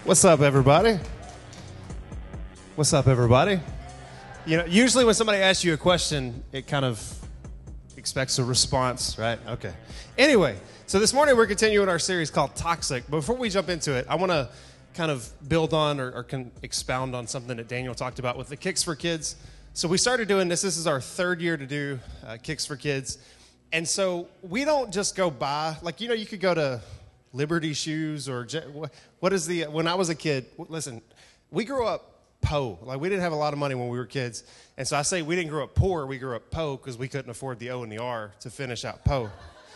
What's up, everybody? What's up, everybody? You know, usually when somebody asks you a question, it kind of expects a response, right? Okay. Anyway, so this morning we're continuing our series called Toxic. Before we jump into it, I want to kind of build on or expound on something that Daniel talked about with the Kicks for Kids. So we started doing this. This is our third year to do Kicks for Kids. And so we don't just go buy, like, you know, you could go to Liberty Shoes or what is the, when I was a kid, listen, we grew up po. Like, we didn't have a lot of money when we were kids. And so I say we didn't grow up poor, we grew up po because we couldn't afford the O and the R to finish out po.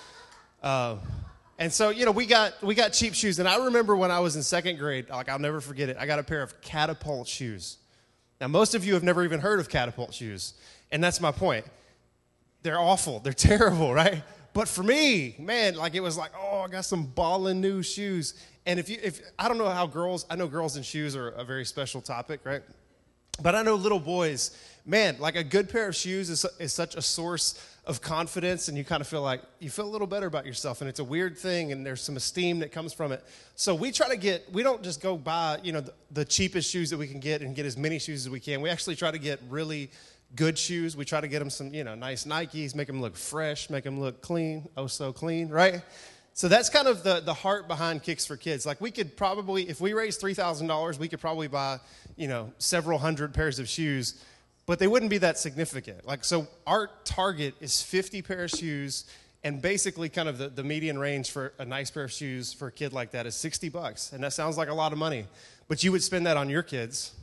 And so, you know, we got cheap shoes. And I remember when I was in second grade, like, I'll never forget it, I got a pair of Catapult shoes. Now, most of you have never even heard of Catapult shoes. And that's my point. They're awful. They're terrible, right? But for me, man, like, it was like, oh, I got some ballin' new shoes. And if I don't know how girls, I know girls and shoes are a very special topic, right? But I know little boys, man, like, a good pair of shoes is such a source of confidence, and you kind of feel like you feel a little better about yourself, and it's a weird thing, and there's some esteem that comes from it. So we try to we don't just go buy, you know, the cheapest shoes that we can get and get as many shoes as we can. We actually try to get really good shoes. We try to get them some, you know, nice Nikes, make them look fresh, make them look clean, oh so clean, right? So that's kind of the heart behind Kicks for Kids. Like, we could probably, if we raised $3,000, we could probably buy, you know, several hundred pairs of shoes, but they wouldn't be that significant. Like, so our target is 50 pairs of shoes, and basically kind of the median range for a nice pair of shoes for a kid like that is $60. And that sounds like a lot of money, but you would spend that on your kids,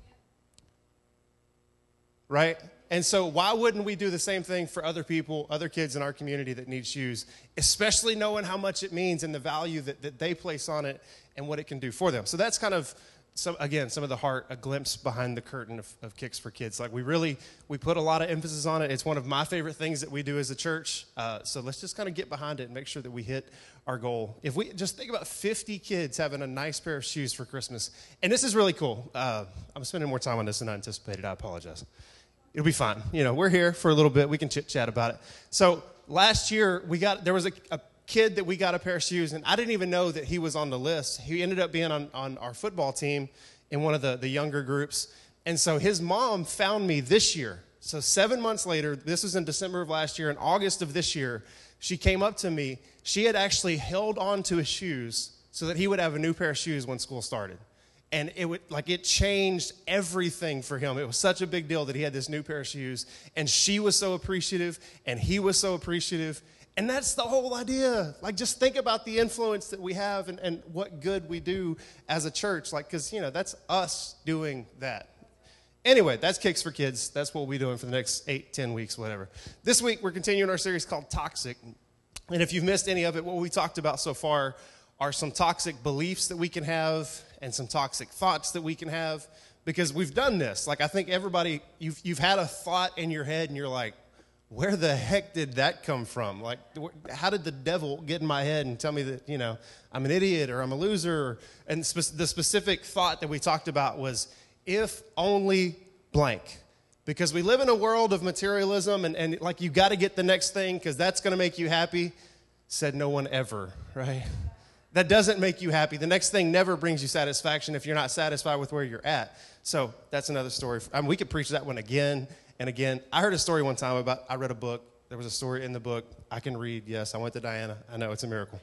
right? And so why wouldn't we do the same thing for other people, other kids in our community that need shoes, especially knowing how much it means and the value that they place on it and what it can do for them. So that's kind of, some of the heart, a glimpse behind the curtain of Kicks for Kids. Like, we put a lot of emphasis on it. It's one of my favorite things that we do as a church. So let's just kind of get behind it and make sure that we hit our goal. If we just think about 50 kids having a nice pair of shoes for Christmas, and this is really cool. I'm spending more time on this than I anticipated. I apologize. It'll be fine. You know, we're here for a little bit. We can chit-chat about it. So last year, there was a kid that we got a pair of shoes, and I didn't even know that he was on the list. He ended up being on our football team in one of the younger groups. And so his mom found me this year. So 7 months later, this was in December of last year, in August of this year, she came up to me. She had actually held on to his shoes so that he would have a new pair of shoes when school started. And it changed everything for him. It was such a big deal that he had this new pair of shoes. And she was so appreciative, and he was so appreciative. And that's the whole idea. Like, just think about the influence that we have and what good we do as a church. Like, because, you know, that's us doing that. Anyway, that's Kicks for Kids. That's what we'll be doing for the next 8-10 weeks, whatever. This week, we're continuing our series called Toxic. And if you've missed any of it, what we talked about so far are some toxic beliefs that we can have and some toxic thoughts that we can have, because we've done this. Like, I think everybody, you've had a thought in your head and you're like, where the heck did that come from? Like, how did the devil get in my head and tell me that, you know, I'm an idiot or I'm a loser? And the specific thought that we talked about was, if only blank. Because we live in a world of materialism and like, you got to get the next thing because that's going to make you happy. Said no one ever, right? That doesn't make you happy. The next thing never brings you satisfaction if you're not satisfied with where you're at. So that's another story. I mean, we could preach that one again and again. I heard a story one time I read a book. There was a story in the book. I can read, yes. I went to Diana. I know, it's a miracle.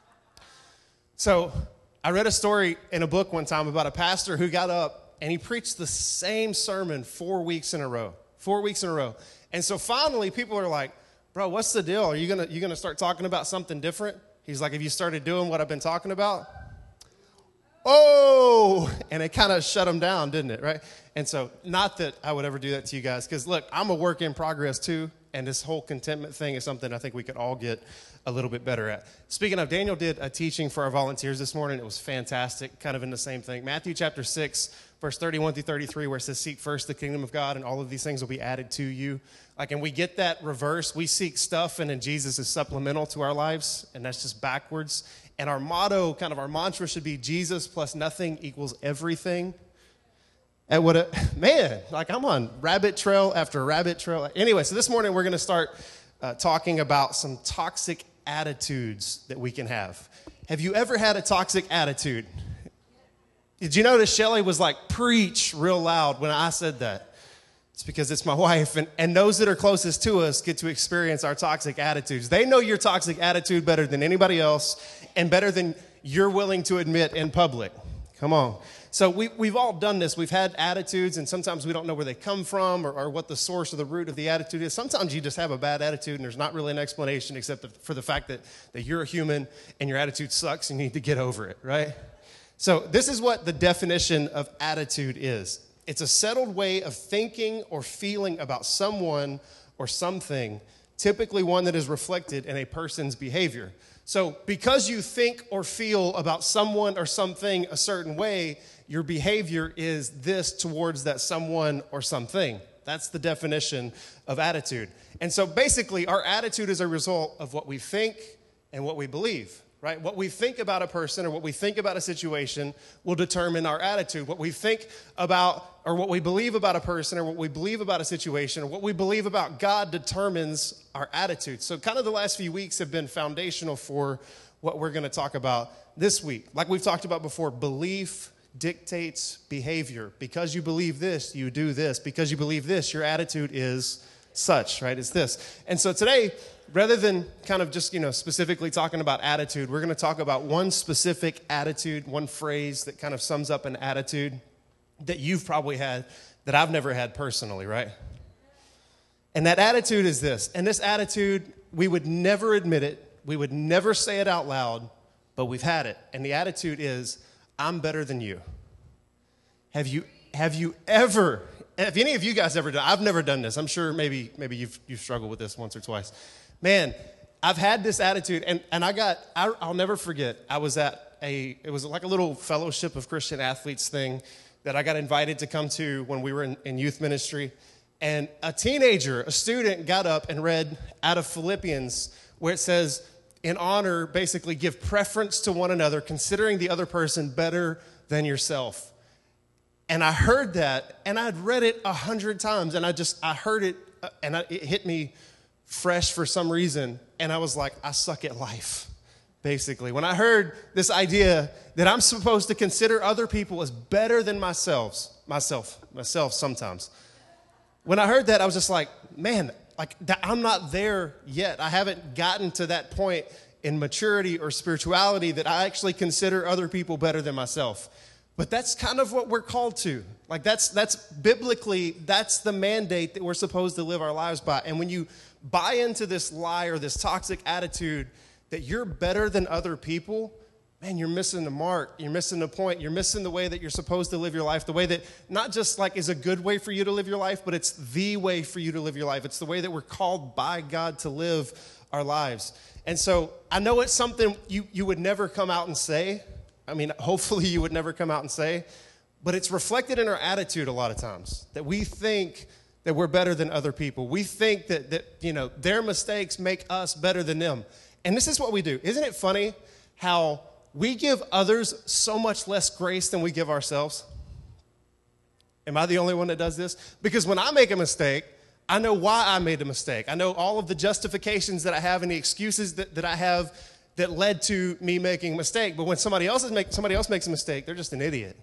So I read a story in a book one time about a pastor who got up and he preached the same sermon 4 weeks in a row. 4 weeks in a row. And so finally people are like, bro, what's the deal? Are you gonna start talking about something different? He's like, have you started doing what I've been talking about? Oh, and it kind of shut him down, didn't it, right? And so, not that I would ever do that to you guys, because look, I'm a work in progress too, and this whole contentment thing is something I think we could all get a little bit better at. Speaking of, Daniel did a teaching for our volunteers this morning. It was fantastic, kind of in the same thing. Matthew chapter 6, verse 31 through 33, where it says, seek first the kingdom of God, and all of these things will be added to you. Like, and we get that reverse. We seek stuff, and then Jesus is supplemental to our lives, and that's just backwards. And our motto, kind of our mantra should be Jesus plus nothing equals everything. And man, like, I'm on rabbit trail after rabbit trail. Anyway, so this morning we're going to start talking about some toxic attitudes that we can have. Have you ever had a toxic attitude? Did you notice Shelly was like, preach real loud when I said that? It's because it's my wife, and those that are closest to us get to experience our toxic attitudes. They know your toxic attitude better than anybody else and better than you're willing to admit in public. Come on. So we've all done this. We've had attitudes, and sometimes we don't know where they come from or what the source or the root of the attitude is. Sometimes you just have a bad attitude, and there's not really an explanation except for the fact that you're a human and your attitude sucks and you need to get over it, right? So this is what the definition of attitude is. It's a settled way of thinking or feeling about someone or something, typically one that is reflected in a person's behavior. So because you think or feel about someone or something a certain way, your behavior is this towards that someone or something. That's the definition of attitude. And so basically, our attitude is a result of what we think and what we believe. Right? What we think about a person or what we think about a situation will determine our attitude. What we think about or what we believe about a person or what we believe about a situation or what we believe about God determines our attitude. So kind of the last few weeks have been foundational for what we're going to talk about this week. Like we've talked about before, belief dictates behavior. Because you believe this, you do this. Because you believe this, your attitude is such, right? It's this. And so today, rather than kind of just, specifically talking about attitude, we're going to talk about one specific attitude, one phrase that kind of sums up an attitude that you've probably had that I've never had personally, right? And that attitude is this. And this attitude, we would never admit it. We would never say it out loud, but we've had it. And the attitude is, I'm better than you. Have any of you guys ever done? I've never done this. I'm sure maybe you've struggled with this once or twice. Man, I've had this attitude, and I'll never forget. I was it was like a little fellowship of Christian athletes thing that I got invited to come to when we were in youth ministry. And a student got up and read out of Philippians where it says, in honor, basically give preference to one another, considering the other person better than yourself. And I heard that, and I'd read it 100 times, and I heard it, and it hit me fresh for some reason, and I was like, I suck at life, basically. When I heard this idea that I'm supposed to consider other people as better than myself sometimes. When I heard that, I was just like, man, I'm not there yet. I haven't gotten to that point in maturity or spirituality that I actually consider other people better than myself. But that's kind of what we're called to. That's biblically, that's the mandate that we're supposed to live our lives by. And when you buy into this lie or this toxic attitude that you're better than other people, man, you're missing the mark. You're missing the point. You're missing the way that you're supposed to live your life, the way that not just is a good way for you to live your life, but it's the way for you to live your life. It's the way that we're called by God to live our lives. And so I know it's something you would never come out and say. I mean, hopefully you would never come out and say, but it's reflected in our attitude a lot of times, that we think that we're better than other people. We think that their mistakes make us better than them. And this is what we do. Isn't it funny how we give others so much less grace than we give ourselves? Am I the only one that does this? Because when I make a mistake, I know why I made the mistake. I know all of the justifications that I have and the excuses that I have that led to me making a mistake. But when somebody else makes a mistake, they're just an idiot.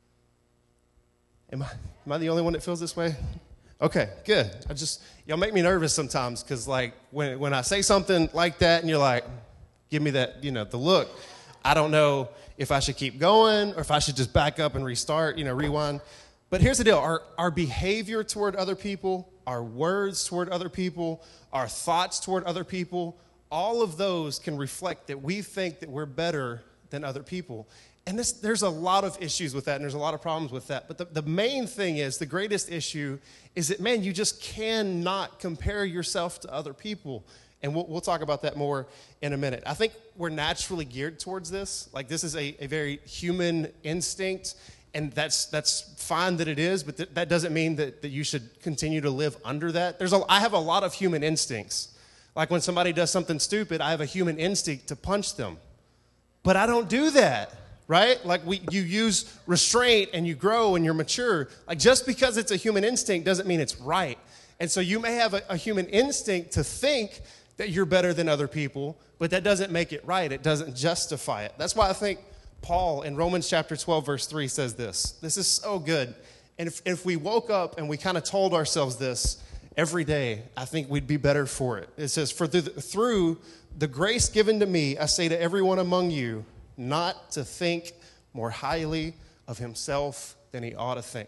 Am I the only one that feels this way? Okay, good. Y'all make me nervous sometimes because when I say something like that and you're like, give me that, the look, I don't know if I should keep going or if I should just back up and restart, rewind. But here's the deal. Our behavior toward other people, our words toward other people, our thoughts toward other people, all of those can reflect that we think that we're better than other people. And there's a lot of issues with that, and there's a lot of problems with that. But the main thing is, the greatest issue is that, man, you just cannot compare yourself to other people. And we'll talk about that more in a minute. I think we're naturally geared towards this. This is a very human instinct, and that's fine that it is, but that doesn't mean that you should continue to live under that. I have a lot of human instincts. When somebody does something stupid, I have a human instinct to punch them. But I don't do that, right? You use restraint and you grow and you're mature. Just because it's a human instinct doesn't mean it's right. And so you may have a human instinct to think that you're better than other people, but that doesn't make it right. It doesn't justify it. That's why I think Paul in Romans chapter 12, verse 3 says this. This is so good. And if we woke up and we kind of told ourselves this every day, I think we'd be better for it. It says, for through the grace given to me, I say to everyone among you, not to think more highly of himself than he ought to think.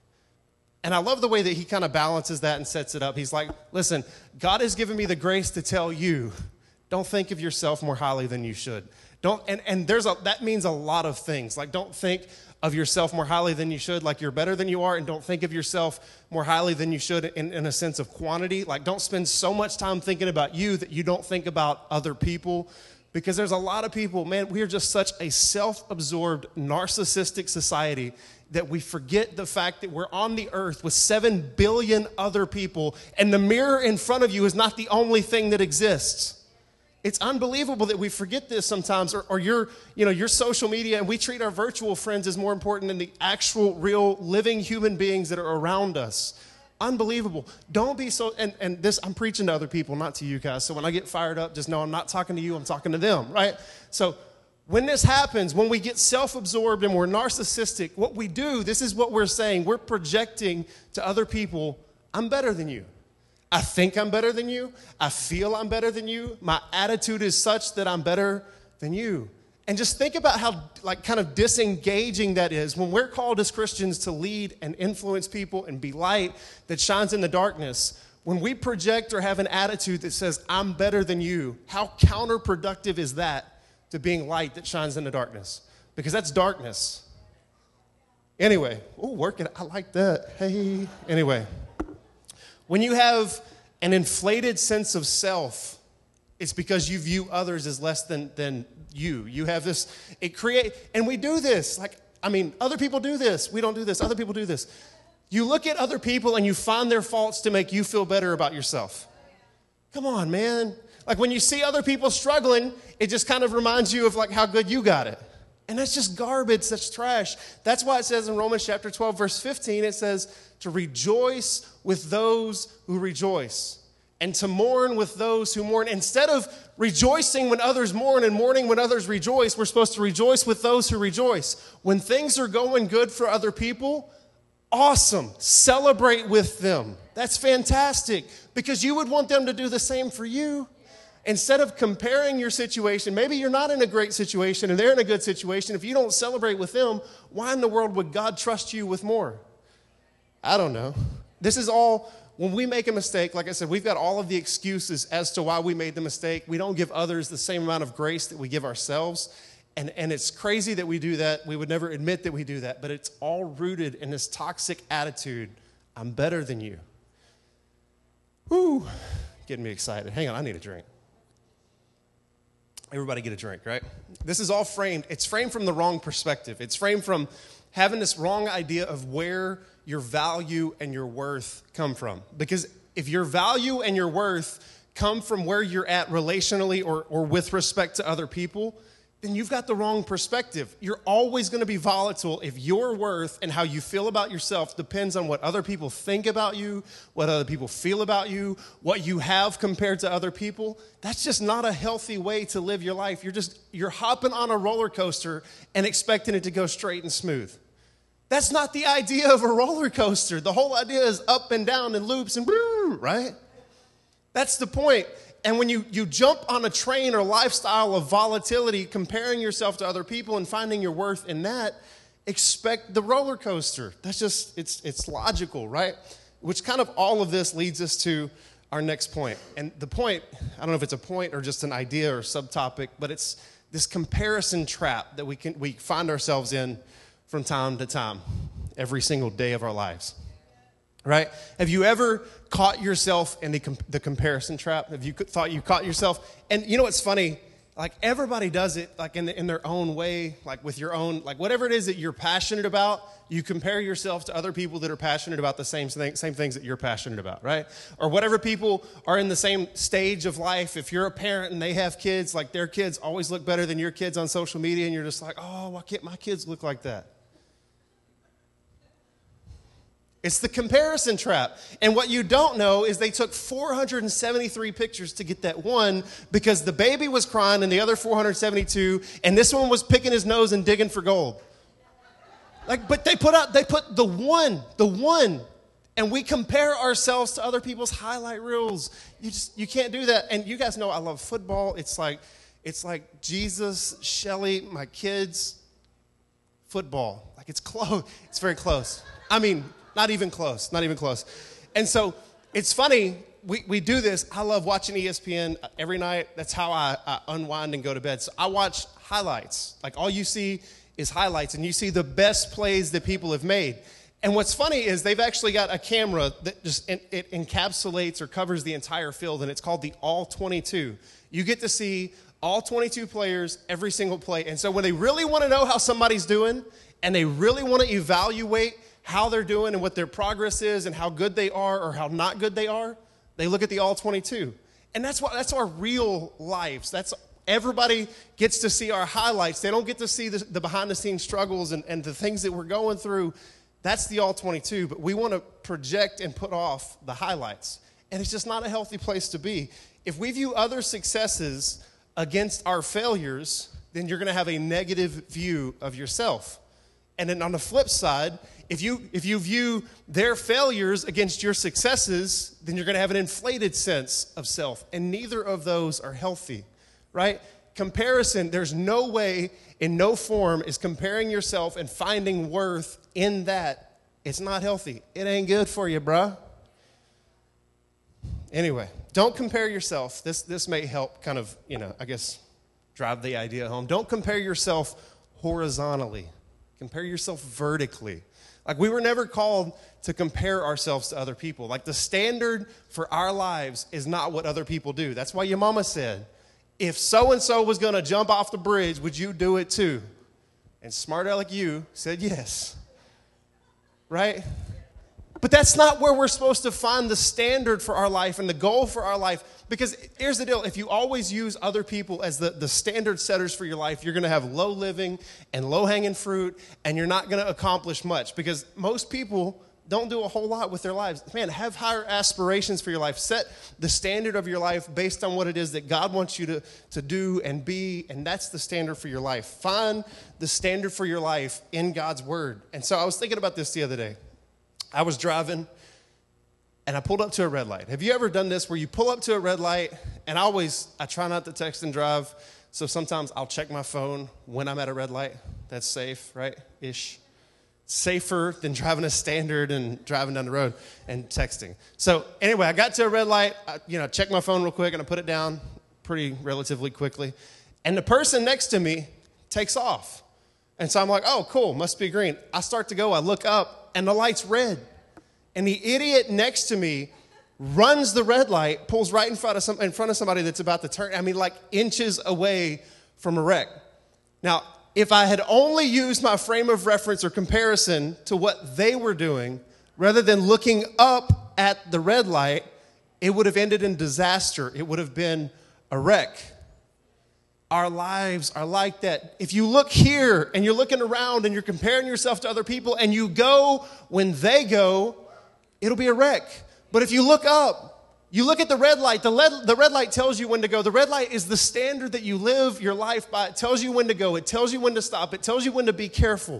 And I love the way that he kind of balances that and sets it up. He's like, listen, God has given me the grace to tell you, don't think of yourself more highly than you should. That means a lot of things. Like, don't think of yourself more highly than you should, like you're better than you are, and don't think of yourself more highly than you should in a sense of quantity. Like, don't spend so much time thinking about you that you don't think about other people. Because there's a lot of people, man, we are just such a self-absorbed, narcissistic society that we forget the fact that we're on the earth with 7 billion other people, and the mirror in front of you is not the only thing that exists. It's unbelievable that we forget this sometimes, or your social media, and we treat our virtual friends as more important than the actual, real, living human beings that are around us. Unbelievable. Don't be so, and this, I'm preaching to other people, not to you guys. So when I get fired up, just know I'm not talking to you, I'm talking to them, right? So when this happens, when we get self-absorbed and we're narcissistic, what we do, this is what we're saying, we're projecting to other people, I'm better than you. I think I'm better than you. I feel I'm better than you. My attitude is such that I'm better than you. And just think about how kind of disengaging that is when we're called as Christians to lead and influence people and be light that shines in the darkness. When we project or have an attitude that says, I'm better than you, how counterproductive is that to being light that shines in the darkness? Because that's darkness. Anyway, work it. I like that. Hey. Anyway. When you have an inflated sense of self, it's because you view others as less than you. You have this, and we do this. Other people do this. We don't do this. Other people do this. You look at other people and you find their faults to make you feel better about yourself. Come on, man. Like when you see other people struggling, it just kind of reminds you of how good you got it. And that's just garbage, that's trash. That's why it says in Romans chapter 12, verse 15, it says to rejoice with those who rejoice and to mourn with those who mourn. Instead of rejoicing when others mourn and mourning when others rejoice, we're supposed to rejoice with those who rejoice. When things are going good for other people, awesome. Celebrate with them. That's fantastic because you would want them to do the same for you. Instead of comparing your situation, maybe you're not in a great situation and they're in a good situation. If you don't celebrate with them, why in the world would God trust you with more? I don't know. This is all, when we make a mistake, like I said, we've got all of the excuses as to why we made the mistake. We don't give others the same amount of grace that we give ourselves. And it's crazy that we do that. We would never admit that we do that. But it's all rooted in this toxic attitude. I'm better than you. Whew. Getting me excited. Hang on, I need a drink. Everybody get a drink, right? This is all framed. It's framed from the wrong perspective. It's framed from having this wrong idea of where your value and your worth come from. Because if your value and your worth come from where you're at relationally or with respect to other people, then you've got the wrong perspective. You're always going to be volatile if your worth and how you feel about yourself depends on what other people think about you, what other people feel about you, what you have compared to other people. That's just not a healthy way to live your life. You're hopping on a roller coaster and expecting it to go straight and smooth. That's not the idea of a roller coaster. The whole idea is up and down and loops and right? That's the point. And when you jump on a train or lifestyle of volatility, comparing yourself to other people and finding your worth in that, expect the roller coaster. That's just, it's logical, right? Which kind of all of this leads us to our next point. And the point, I don't know if it's a point or just an idea or subtopic, but it's this comparison trap that we find ourselves in from time to time, every single day of our lives. Right? Have you ever caught yourself in the comparison trap? Have you thought you caught yourself? And you know what's funny? Like everybody does it like in their own way, like with your own, like whatever it is that you're passionate about, you compare yourself to other people that are passionate about the same things that you're passionate about, right? Or whatever people are in the same stage of life. If you're a parent and they have kids, like their kids always look better than your kids on social media, and you're just like, oh, why can't my kids look like that? It's the comparison trap. And what you don't know is they took 473 pictures to get that one because the baby was crying and the other 472, and this one was picking his nose and digging for gold. But they put the one, and we compare ourselves to other people's highlight reels. You can't do that. And you guys know I love football. It's like Jesus, Shelly, my kids, football. Like it's close. It's very close. I mean, not even close. And so it's funny, we do this. I love watching ESPN every night. That's how I unwind and go to bed. So I watch highlights. Like all you see is highlights, and you see the best plays that people have made. And what's funny is they've actually got a camera that just it encapsulates or covers the entire field, and it's called the All 22. You get to see all 22 players every single play. And so when they really want to know how somebody's doing, and they really want to evaluate how they're doing and what their progress is and how good they are or how not good they are, they look at the All 22. And that's our real lives. Everybody gets to see our highlights. They don't get to see the behind-the-scenes struggles and the things that we're going through. That's the All 22, but we want to project and put off the highlights. And it's just not a healthy place to be. If we view other successes against our failures, then you're going to have a negative view of yourself. And then on the flip side, if you view their failures against your successes, then you're going to have an inflated sense of self. And neither of those are healthy, right? Comparison, there's no way, in no form, is comparing yourself and finding worth in that. It's not healthy. It ain't good for you, bruh. Anyway, don't compare yourself. This may help kind of, I guess, drive the idea home. Don't compare yourself horizontally. Compare yourself vertically. Like, we were never called to compare ourselves to other people. Like, the standard for our lives is not what other people do. That's why your mama said, if so-and-so was going to jump off the bridge, would you do it too? And smart aleck you said yes. Right? But that's not where we're supposed to find the standard for our life and the goal for our life. Because here's the deal. If you always use other people as the standard setters for your life, you're going to have low living and low-hanging fruit, and you're not going to accomplish much. Because most people don't do a whole lot with their lives. Man, have higher aspirations for your life. Set the standard of your life based on what it is that God wants you to do and be, and that's the standard for your life. Find the standard for your life in God's Word. And so I was thinking about this the other day. I was driving, and I pulled up to a red light. Have you ever done this where you pull up to a red light, and I try not to text and drive, so sometimes I'll check my phone when I'm at a red light. That's safe, right? Ish. Safer than driving a standard and driving down the road and texting. So anyway, I got to a red light, I checked my phone real quick, and I put it down pretty relatively quickly. And the person next to me takes off. And so I'm like, oh, cool, must be green. I start to go, I look up, and the light's red. And the idiot next to me runs the red light, pulls right in front of somebody that's about to turn, like inches away from a wreck. Now, if I had only used my frame of reference or comparison to what they were doing, rather than looking up at the red light, it would have ended in disaster. It would have been a wreck. Our lives are like that. If you look here and you're looking around and you're comparing yourself to other people and you go when they go, it'll be a wreck. But if you look up, you look at the red light. The red light tells you when to go. The red light is the standard that you live your life by. It tells you when to go. It tells you when to stop. It tells you when to be careful.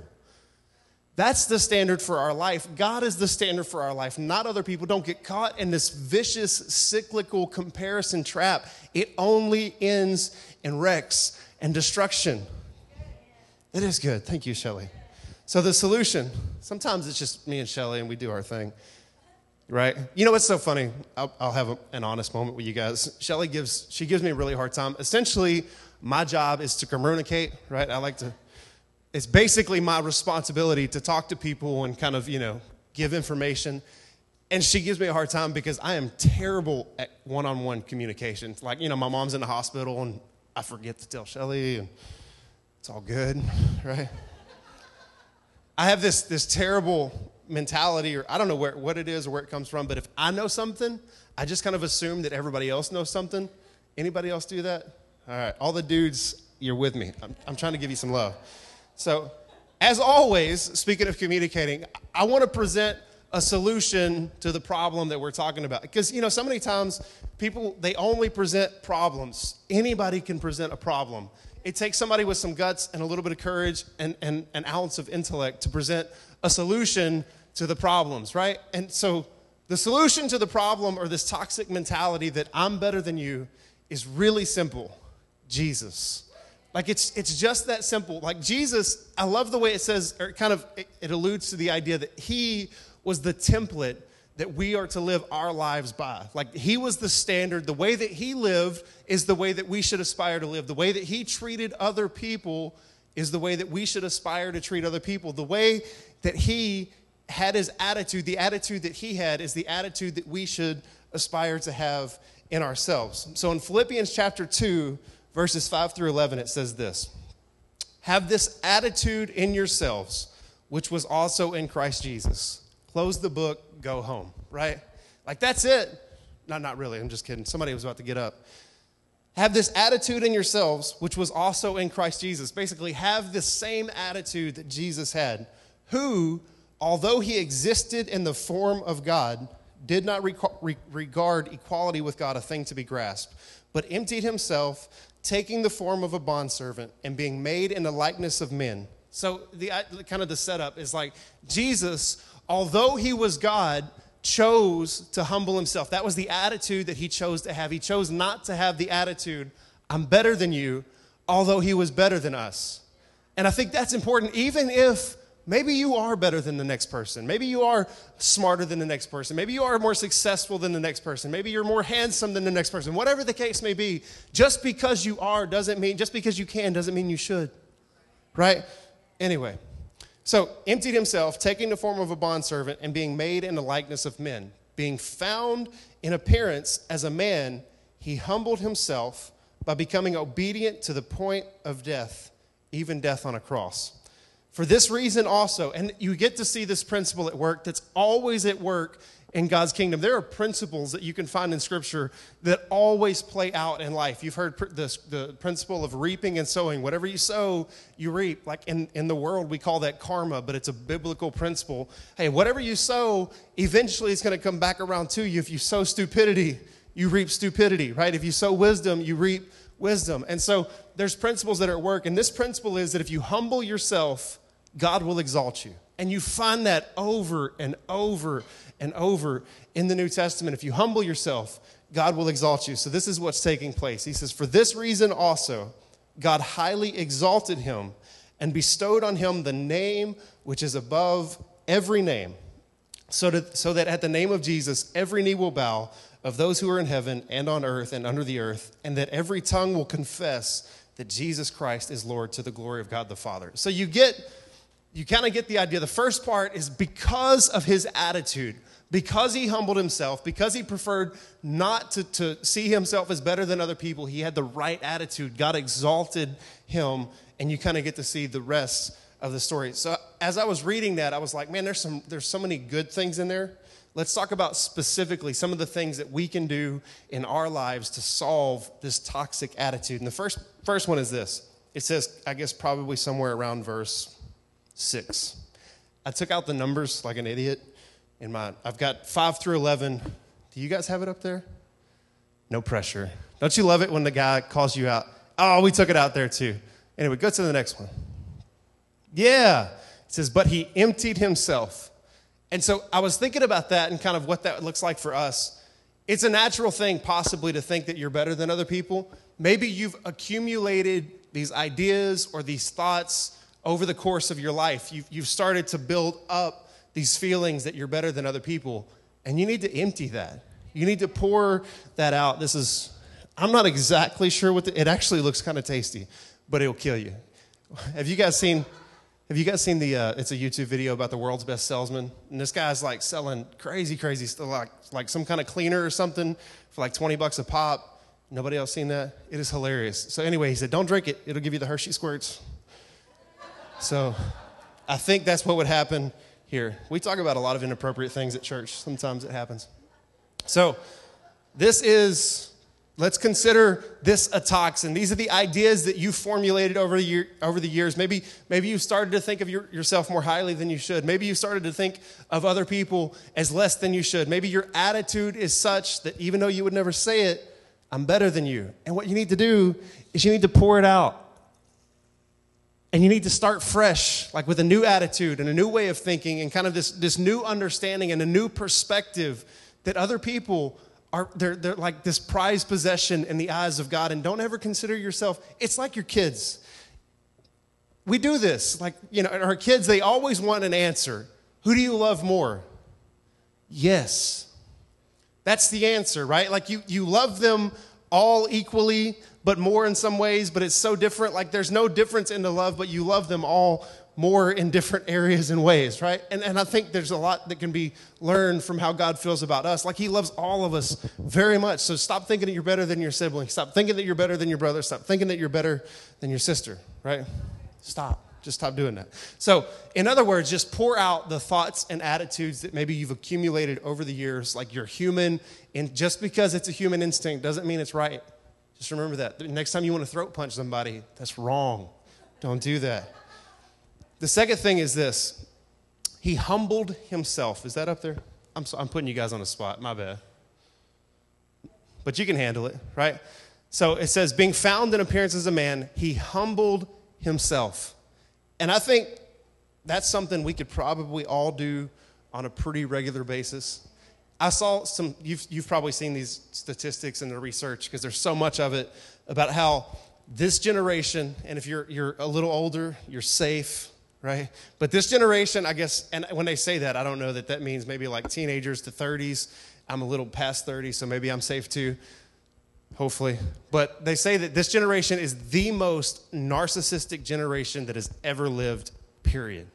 That's the standard for our life. God is the standard for our life, not other people. Don't get caught in this vicious, cyclical comparison trap. It only ends in wrecks and destruction. It is good. Thank you, Shelly. So the solution, sometimes it's just me and Shelly and we do our thing, right? You know what's so funny? I'll have an honest moment with you guys. Shelly gives me a really hard time. Essentially, my job is to communicate, right? It's basically my responsibility to talk to people and kind of, give information. And she gives me a hard time because I am terrible at one-on-one communication. Like, my mom's in the hospital and I forget to tell Shelly and it's all good, right? I have this terrible mentality, or I don't know what it is or where it comes from, but if I know something, I just kind of assume that everybody else knows something. Anybody else do that? All right, all the dudes, you're with me. I'm trying to give you some love. So, as always, speaking of communicating, I want to present a solution to the problem that we're talking about. Because, so many times people, they only present problems. Anybody can present a problem. It takes somebody with some guts and a little bit of courage and an ounce of intellect to present a solution to the problems, right? And so the solution to the problem, or this toxic mentality that I'm better than you, is really simple. Jesus. Like it's just that simple. Like Jesus, I love the way it says, or it alludes to the idea that he was the template that we are to live our lives by. Like he was the standard. The way that he lived is the way that we should aspire to live. The way that he treated other people is the way that we should aspire to treat other people. The way that he had his attitude, the attitude that he had, is the attitude that we should aspire to have in ourselves. So in Philippians chapter 2, verses 5 through 11, it says this: have this attitude in yourselves, which was also in Christ Jesus. Close the book, go home, right? Like that's it. No, not really. I'm just kidding. Somebody was about to get up. Have this attitude in yourselves, which was also in Christ Jesus. Basically, have the same attitude that Jesus had, who, although he existed in the form of God, did not regard equality with God a thing to be grasped, but emptied himself, taking the form of a bondservant and being made in the likeness of men. So the setup is like Jesus, although he was God, chose to humble himself. That was the attitude that he chose to have. He chose not to have the attitude, I'm better than you, although he was better than us. And I think that's important, even if maybe you are better than the next person. Maybe you are smarter than the next person. Maybe you are more successful than the next person. Maybe you're more handsome than the next person. Whatever the case may be, just because you are doesn't mean, just because you can doesn't mean you should, right? Anyway, so emptied himself, taking the form of a bondservant and being made in the likeness of men. Being found in appearance as a man, he humbled himself by becoming obedient to the point of death, even death on a cross. For this reason also, and you get to see this principle at work that's always at work in God's kingdom. There are principles that you can find in Scripture that always play out in life. You've heard the principle of reaping and sowing. Whatever you sow, you reap. Like in the world, we call that karma, but it's a biblical principle. Hey, whatever you sow, eventually it's going to come back around to you. If you sow stupidity, you reap stupidity, right? If you sow wisdom, you reap wisdom. And so there's principles that are at work. And this principle is that if you humble yourself, God will exalt you. And you find that over and over and over in the New Testament. If you humble yourself, God will exalt you. So this is what's taking place. He says, for this reason also, God highly exalted him and bestowed on him the name which is above every name, so that at the name of Jesus, every knee will bow, of those who are in heaven and on earth and under the earth, and that every tongue will confess that Jesus Christ is Lord, to the glory of God the Father. So you kind of get the idea. The first part is because of his attitude, because he humbled himself, because he preferred not to see himself as better than other people, he had the right attitude. God exalted him, and you kind of get to see the rest of the story. So as I was reading that, I was like, man, there's so many good things in there. Let's talk about specifically some of the things that we can do in our lives to solve this toxic attitude. And the first one is this. It says, I guess probably somewhere around verse 6. I took out the numbers like an idiot in mine. I've got 5 through 11. Do you guys have it up there? No pressure. Don't you love it when the guy calls you out? Oh, we took it out there too. Anyway, go to the next one. Yeah. It says, but he emptied himself. And so I was thinking about that and kind of what that looks like for us. It's a natural thing possibly to think that you're better than other people. Maybe you've accumulated these ideas or these thoughts over the course of your life. You've started to build up these feelings that you're better than other people, and you need to empty that. You need to pour that out. I'm not exactly sure it actually looks kind of tasty, but it'll kill you. Have you guys seen it's a YouTube video about the world's best salesman, and this guy's like selling crazy stuff, like some kind of cleaner or something for like $20 a pop. Nobody else seen that? It is hilarious. So anyway, he said, don't drink it. It'll give you the Hershey squirts. So I think that's what would happen here. We talk about a lot of inappropriate things at church. Sometimes it happens. So this is Let's consider this a toxin. These are the ideas that you formulated over the years. Maybe you started to think of yourself more highly than you should. Maybe you started to think of other people as less than you should. Maybe your attitude is such that even though you would never say it, I'm better than you. And what you need to do is you need to pour it out. And you need to start fresh, like with a new attitude and a new way of thinking and kind of this new understanding and a new perspective that other people they're like this prized possession in the eyes of God. And don't ever consider yourself, it's like your kids. We do this, like, our kids, they always want an answer. Who do you love more? Yes. That's the answer, right? Like you love them all equally, but more in some ways, but it's so different. Like there's no difference in the love, but you love them all more in different areas and ways, right? And I think there's a lot that can be learned from how God feels about us. Like he loves all of us very much. So stop thinking that you're better than your sibling. Stop thinking that you're better than your brother. Stop thinking that you're better than your sister, right? Stop. Just stop doing that. So in other words, just pour out the thoughts and attitudes that maybe you've accumulated over the years. Like you're human, and just because it's a human instinct doesn't mean it's right. Just remember that. The next time you want to throat punch somebody, that's wrong. Don't do that. The second thing is this. He humbled himself. Is that up there? I'm putting you guys on the spot. My bad. But you can handle it, right? So it says, being found in appearance as a man, he humbled himself. And I think that's something we could probably all do on a pretty regular basis. I saw you've probably seen these statistics in the research because there's so much of it about how this generation, and if you're a little older, you're safe, right? But this generation, I guess, and when they say that, I don't know that means maybe like teenagers to 30s. I'm a little past 30, so maybe I'm safe too, hopefully. But they say that this generation is the most narcissistic generation that has ever lived, period.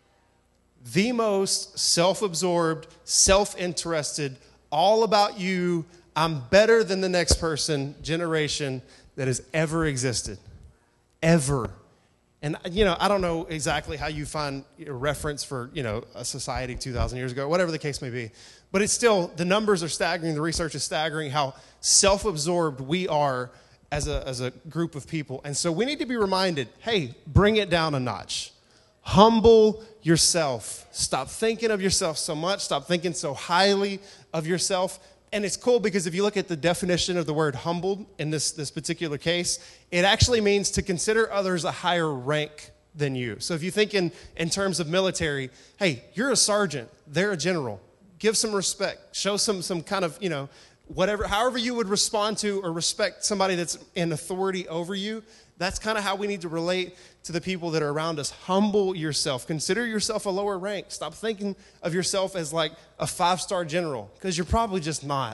The most self-absorbed, self-interested, all about you, I'm better than the next person generation that has ever existed. Ever. And, I don't know exactly how you find a reference for, a society 2,000 years ago, whatever the case may be. But it's still, the numbers are staggering, the research is staggering, how self-absorbed we are as a group of people. And so we need to be reminded, hey, bring it down a notch. Humble yourself. Stop thinking of yourself so much. Stop thinking so highly of yourself. And it's cool because if you look at the definition of the word humbled in this particular case, it actually means to consider others a higher rank than you. So if you think in terms of military, hey, you're a sergeant, they're a general. Give some respect. Show some kind of, whatever, however you would respond to or respect somebody that's in authority over you. That's kind of how we need to relate to the people that are around us. Humble yourself. Consider yourself a lower rank. Stop thinking of yourself as like a 5-star general, because you're probably just not.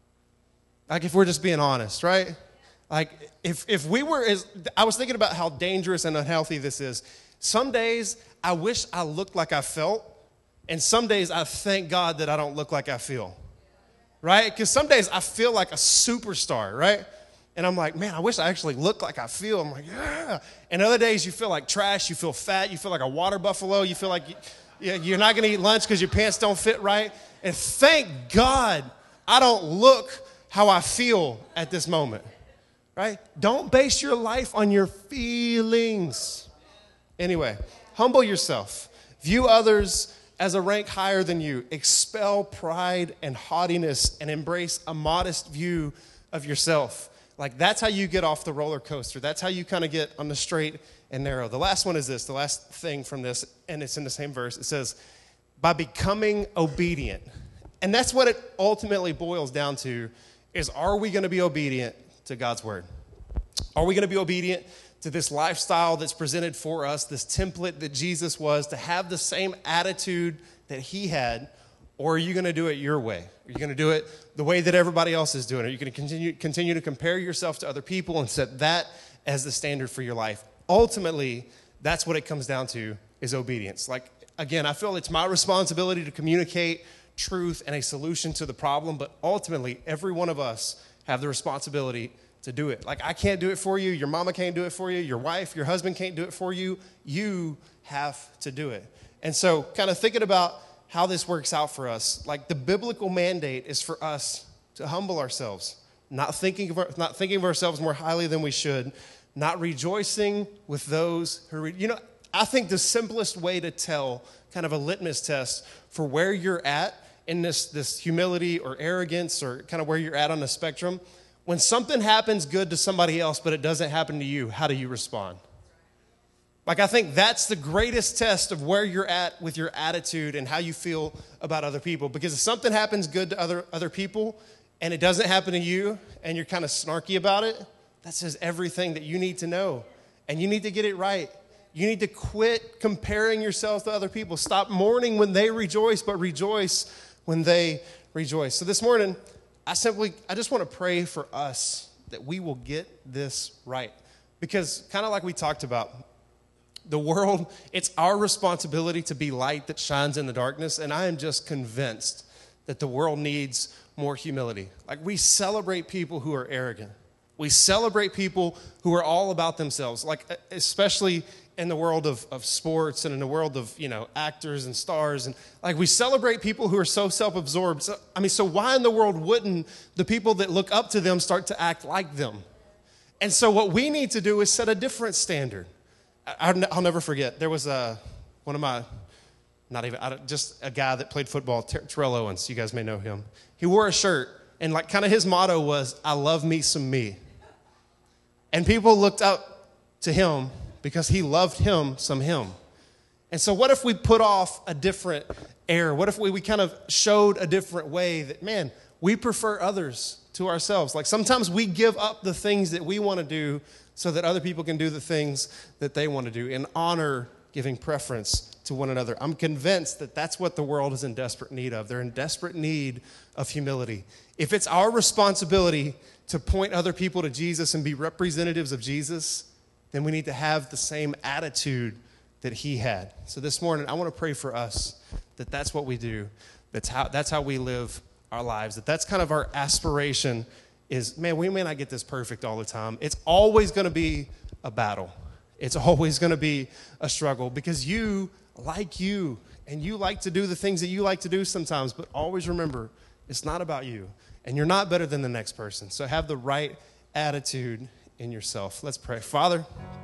Like if we're just being honest, right? Like if we were I was thinking about how dangerous and unhealthy this is. Some days I wish I looked like I felt, and some days I thank God that I don't look like I feel, right? Because some days I feel like a superstar, right? And I'm like, man, I wish I actually looked like I feel. I'm like, yeah. And other days you feel like trash, you feel fat, you feel like a water buffalo, you feel like you're not going to eat lunch because your pants don't fit right. And thank God I don't look how I feel at this moment, right? Don't base your life on your feelings. Anyway, humble yourself. View others as a rank higher than you. Expel pride and haughtiness and embrace a modest view of yourself. Like that's how you get off the roller coaster. That's how you kind of get on the straight and narrow. The last one is this, the last thing from this, and it's in the same verse. It says, by becoming obedient. And that's what it ultimately boils down to, is are we going to be obedient to God's word? Are we going to be obedient to this lifestyle that's presented for us, this template that Jesus was, to have the same attitude that he had? Or are you going to do it your way? Are you going to do it the way that everybody else is doing it? Are you going to continue to compare yourself to other people and set that as the standard for your life? Ultimately, that's what it comes down to, is obedience. Like, again, I feel it's my responsibility to communicate truth and a solution to the problem, but ultimately, every one of us have the responsibility to do it. Like, I can't do it for you. Your mama can't do it for you. Your wife, your husband can't do it for you. You have to do it. And so, kind of thinking about how this works out for us, like the biblical mandate is for us to humble ourselves, not thinking of ourselves more highly than we should, not rejoicing with those who, I think the simplest way to tell kind of a litmus test for where you're at in this humility or arrogance or kind of where you're at on the spectrum, when something happens good to somebody else but it doesn't happen to you, how do you respond? Like, I think that's the greatest test of where you're at with your attitude and how you feel about other people. Because if something happens good to other people and it doesn't happen to you and you're kind of snarky about it, that says everything that you need to know. And you need to get it right. You need to quit comparing yourselves to other people. Stop mourning when they rejoice, but rejoice when they rejoice. So this morning, I just want to pray for us that we will get this right. Because kind of like we talked about, the world, it's our responsibility to be light that shines in the darkness. And I am just convinced that the world needs more humility. Like, we celebrate people who are arrogant. We celebrate people who are all about themselves, like especially in the world of sports and in the world of, actors and stars. And like, we celebrate people who are so self-absorbed. So why in the world wouldn't the people that look up to them start to act like them? And so what we need to do is set a different standard. I'll never forget. There was just a guy that played football, Terrell Owens. You guys may know him. He wore a shirt, and like kind of his motto was, "I love me some me." And people looked up to him because he loved him some him. And so what if we put off a different air? What if we kind of showed a different way that, man, we prefer others to ourselves? Like, sometimes we give up the things that we want to do so that other people can do the things that they want to do and honor giving preference to one another. I'm convinced that that's what the world is in desperate need of. They're in desperate need of humility. If it's our responsibility to point other people to Jesus and be representatives of Jesus, then we need to have the same attitude that he had. So this morning, I want to pray for us that that's what we do. That's how we live our lives. That's kind of our aspiration is, man, we may not get this perfect all the time. It's always going to be a battle. It's always going to be a struggle because you like to do the things that you like to do sometimes, but always remember, it's not about you, and you're not better than the next person. So have the right attitude in yourself. Let's pray. Father,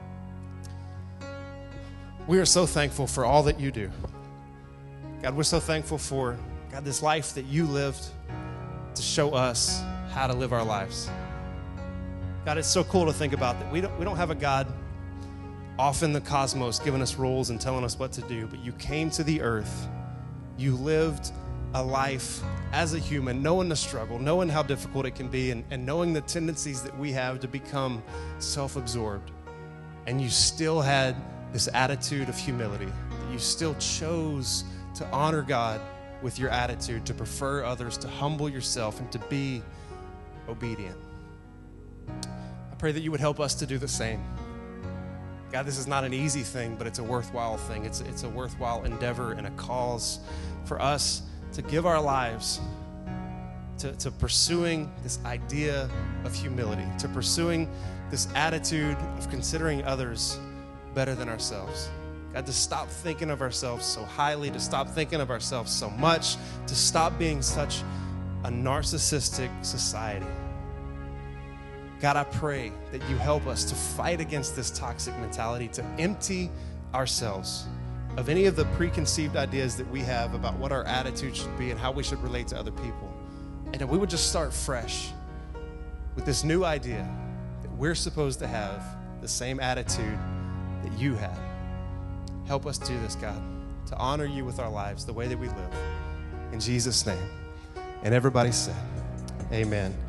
we are so thankful for all that you do. God, we're so thankful for, God, this life that you lived to show us how to live our lives. God, it's so cool to think about that we don't have a God off in the cosmos giving us rules and telling us what to do, but you came to the earth. You lived a life as a human, knowing the struggle, knowing how difficult it can be, and knowing the tendencies that we have to become self-absorbed. And you still had this attitude of humility, that you still chose to honor God with your attitude, to prefer others, to humble yourself, and to be obedient. I pray that you would help us to do the same. God, this is not an easy thing, but it's a worthwhile thing. It's a worthwhile endeavor and a cause for us to give our lives to pursuing this idea of humility, to pursuing this attitude of considering others better than ourselves. God, to stop thinking of ourselves so highly, to stop thinking of ourselves so much, to stop being such a narcissistic society. God, I pray that you help us to fight against this toxic mentality, to empty ourselves of any of the preconceived ideas that we have about what our attitude should be and how we should relate to other people. And that we would just start fresh with this new idea that we're supposed to have the same attitude that you had. Help us do this, God, to honor you with our lives, the way that we live. In Jesus' name. And everybody said, amen.